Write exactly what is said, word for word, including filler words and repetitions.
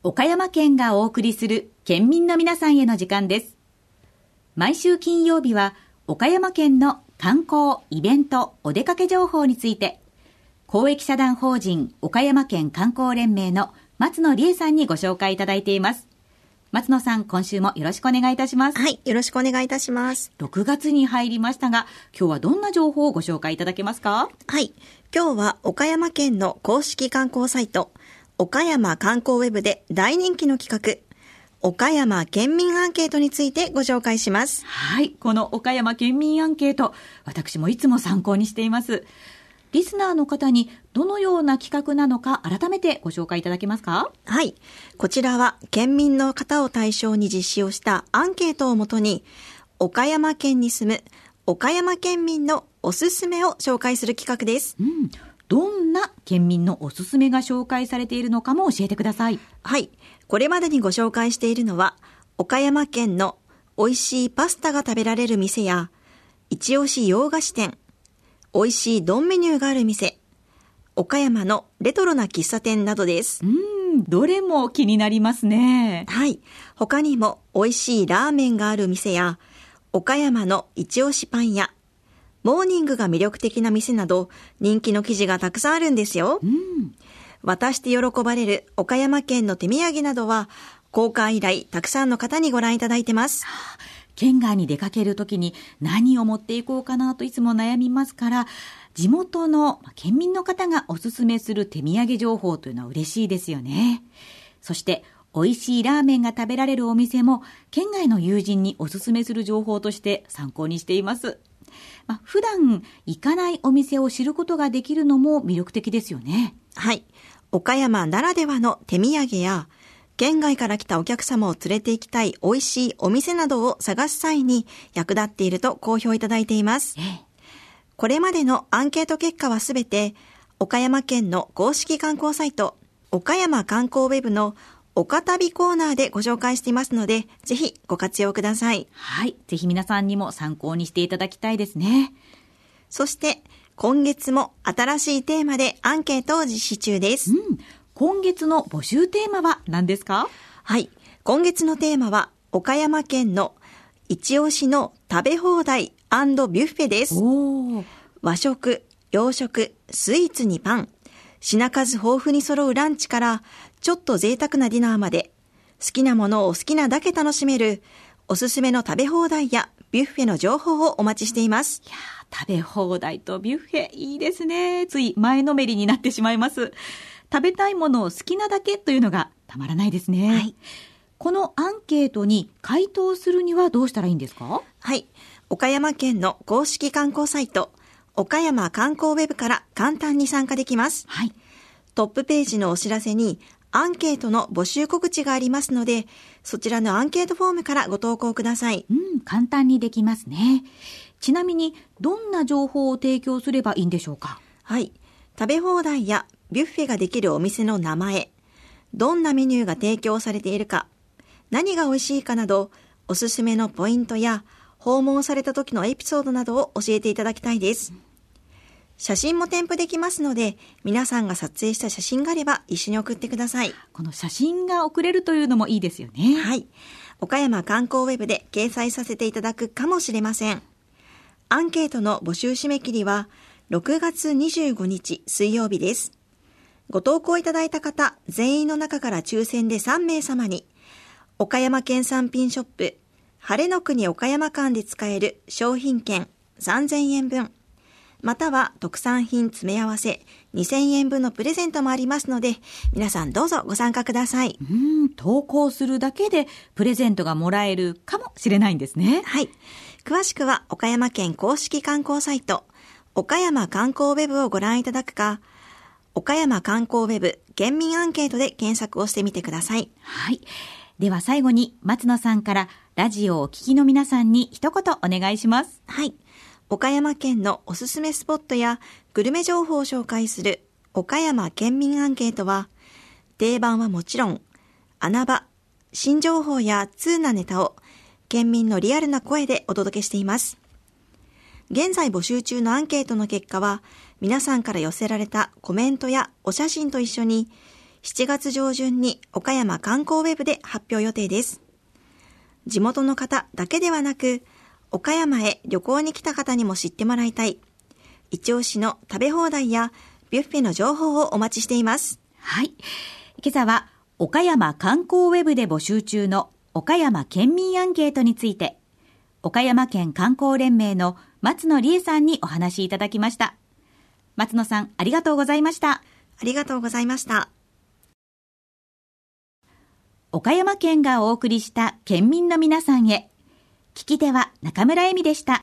岡山県がお送りする県民の皆さんへの時間です。毎週金曜日は岡山県の観光、イベント、お出かけ情報について公益社団法人岡山県観光連盟の松野理恵さんにご紹介いただいています。松野さん、今週もよろしくお願いいたします。 はい、よろしくお願いいたします。 ろくがつに入りましたが、今日はどんな情報をご紹介いただけますか？ はい、今日は岡山県の公式観光サイト岡山観光ウェブで大人気の企画岡山県民アンケートについてご紹介します。 はい、この岡山県民アンケート、私もいつも参考にしています。リスナーの方にどのような企画なのか改めてご紹介いただけますか？ はい、こちらは県民の方を対象に実施をしたアンケートをもとに岡山県に住む岡山県民のおすすめを紹介する企画です。 うん、どんな県民のおすすめが紹介されているのかも教えてください。 はい、これまでにご紹介しているのは岡山県の美味しいパスタが食べられる店や一押し洋菓子店、美味しい丼メニューがある店、岡山のレトロな喫茶店などです。 うーん、どれも気になりますね。 はい、他にも美味しいラーメンがある店や岡山の一押しパン屋、モーニングが魅力的な店など人気の記事がたくさんあるんですよ。 うん、 渡して喜ばれる岡山県の手土産などは公開以来たくさんの方にご覧いただいてます。 県外に出かけるときに何を持っていこうかなといつも悩みますから、地元の県民の方がおすすめする手土産情報というのは嬉しいですよね。そして美味しいラーメンが食べられるお店も県外の友人におすすめする情報として参考にしています。まあ、普段行かないお店を知ることができるのも魅力的ですよね。 はい、岡山ならではの手土産や県外から来たお客様を連れて行きたい美味しいお店などを探す際に役立っていると好評いただいています。 ええ、 これまでのアンケート結果はすべて岡山県の公式観光サイト岡山観光ウェブの岡旅コーナーでご紹介していますので、ぜひご活用ください。 はい、ぜひ皆さんにも参考にしていただきたいですね。 そして今月も新しいテーマでアンケートを実施中です。 うん、今月の募集テーマは何ですか？ はい、今月のテーマは岡山県の一押しの食べ放題&ビュッフェです。 おー、 和食、洋食、スイーツにパン、品数豊富に揃うランチからちょっと贅沢なディナーまで好きなものを好きなだけ楽しめるおすすめの食べ放題やビュッフェの情報をお待ちしています。 いやー、食べ放題とビュッフェいいですね。つい前のめりになってしまいます。食べたいものを好きなだけというのがたまらないですね。はい、このアンケートに回答するにはどうしたらいいんですか？ はい、岡山県の公式観光サイト岡山観光ウェブから簡単に参加できます。 はい、 トップページのお知らせにアンケートの募集告知がありますので、そちらのアンケートフォームからご投稿ください。 うん、簡単にできますね。ちなみにどんな情報を提供すればいいんでしょうか？ はい、食べ放題やビュッフェができるお店の名前、どんなメニューが提供されているか、何が美味しいかなどおすすめのポイントや訪問された時のエピソードなどを教えていただきたいです。写真も添付できますので、皆さんが撮影した写真があれば一緒に送ってください。 この写真が送れるというのもいいですよね。 はい、岡山観光ウェブで掲載させていただくかもしれません。アンケートの募集締め切りはろくがつにじゅうごにち水曜日です。ご投稿いただいた方全員の中から抽選でさんめい様に岡山県産品ショップ晴れの国岡山間で使える商品券さんぜんえんぶん、または特産品詰め合わせにせんえんぶんのプレゼントもありますので、皆さんどうぞご参加ください。 うーん、投稿するだけでプレゼントがもらえるかもしれないんですね。 はい、詳しくは岡山県公式観光サイト岡山観光ウェブをご覧いただくか、岡山観光ウェブ県民アンケートで検索をしてみてください。 はい、では最後に松野さんからラジオをお聞きの皆さんに一言お願いします。 はい、岡山県のおすすめスポットやグルメ情報を紹介する岡山県民アンケートは、定番はもちろん穴場、新情報や通なネタを県民のリアルな声でお届けしています。現在募集中のアンケートの結果は、皆さんから寄せられたコメントやお写真と一緒にしちがつ上旬に岡山観光ウェブで発表予定です。地元の方だけではなく、岡山へ旅行に来た方にも知ってもらいたい、一押しの食べ放題やビュッフェの情報をお待ちしています。 はい。今朝は岡山観光ウェブで募集中の岡山県民アンケートについて、岡山県観光連盟の松野理恵さんにお話しいただきました。松野さん、ありがとうございました。 ありがとうございました。 岡山県がお送りした県民の皆さんへ。聞き手は中村恵美でした。